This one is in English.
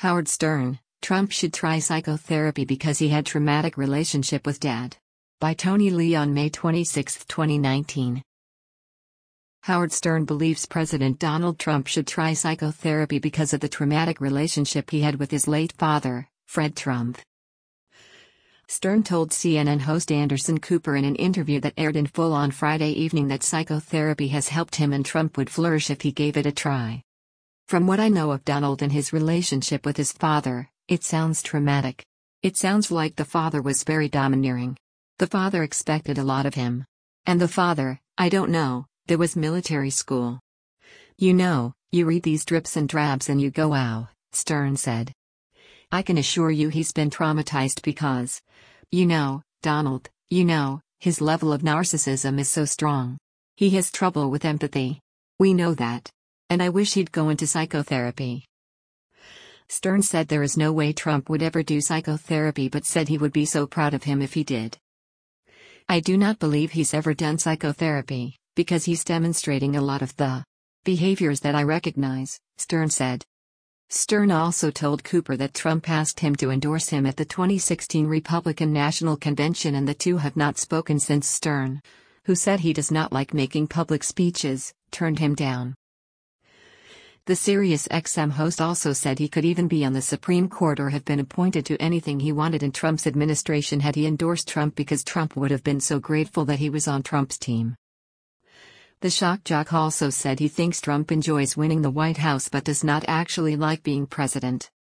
Howard Stern, Trump should try psychotherapy because he had traumatic relationship with dad. By Tony Lee on May 26, 2019. Howard Stern believes President Donald Trump should try psychotherapy because of the traumatic relationship he had with his late father, Fred Trump. Stern told CNN host Anderson Cooper in an interview that aired in full on Friday evening that psychotherapy has helped him and Trump would flourish if he gave it a try. From what I know of Donald and his relationship with his father, it sounds traumatic. It sounds like the father was very domineering. The father expected a lot of him. And the father, I don't know, there was military school. You know, you read these drips and drabs and you go wow, Stern said. I can assure you he's been traumatized because, Donald, his level of narcissism is so strong. He has trouble with empathy. We know that. And I wish he'd go into psychotherapy. Stern said there is no way Trump would ever do psychotherapy but said he would be so proud of him if he did. I do not believe he's ever done psychotherapy, because he's demonstrating a lot of the behaviors that I recognize, Stern said. Stern also told Cooper that Trump asked him to endorse him at the 2016 Republican National Convention and the two have not spoken since. Stern, who said he does not like making public speeches, turned him down. The SiriusXM host also said he could even be on the Supreme Court or have been appointed to anything he wanted in Trump's administration had he endorsed Trump because Trump would have been so grateful that he was on Trump's team. The shock jock also said he thinks Trump enjoys winning the White House but does not actually like being president.